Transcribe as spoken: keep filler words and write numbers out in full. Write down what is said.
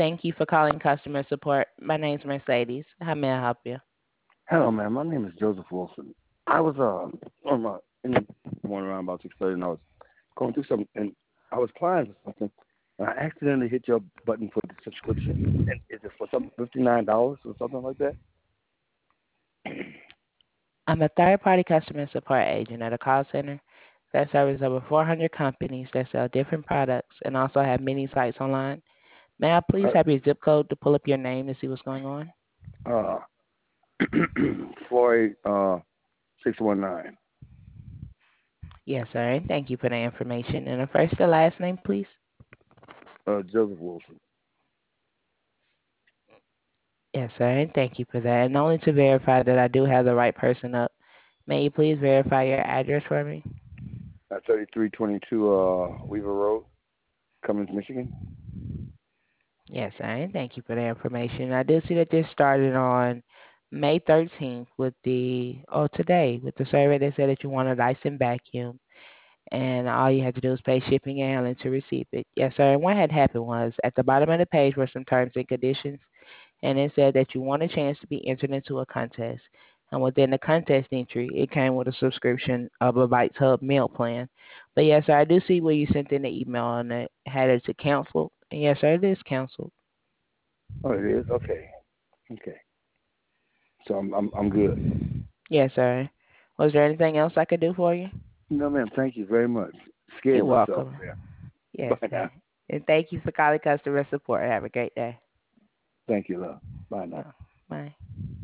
Thank you for calling customer support. My name's Mercedes. How may I help you? Hello, ma'am. My name is Joseph Wilson. I was uh, on my in the morning around about six thirty, and I was going through something, and I was applying for something, and I accidentally hit your button for the subscription. And is it for something fifty nine dollars or something like that? I'm a third-party customer support agent at a call center that serves over four hundred companies that sell different products and also have many sites online. May I please have your zip code to pull up your name to see what's going on? Uh, uh Floyd uh six one nine. Yes, sir. And thank you for the information. And a first and last name, please. Uh, Joseph Wilson. Yes, sir. And thank you for that. And only to verify that I do have the right person up, may you please verify your address for me? At thirty three twenty two uh Weaver Road, Cummins, Michigan. Yes, sir. And thank you for the information. I did see that this started on May thirteenth with the, oh, today, with the survey that said that you want a Dyson vacuum. And all you had to do was pay shipping and handling to receive it. Yes, sir. And what had happened was at the bottom of the page were some terms and conditions, and it said that you want a chance to be entered into a contest. And within the contest entry, it came with a subscription of a Bites Hub meal plan. But yes, sir, I do see where you sent in the email and it had it to cancel. And yes, sir, it is canceled. Oh, it is. Okay. Okay. So I'm I'm I'm good. Yes, sir. Was there anything else I could do for you? No, ma'am. Thank you very much. You're Scared myself welcome. there. Yes, Bye now. sir. And thank you for calling customer support. Have a great day. Thank you, love. Bye now. Oh, bye.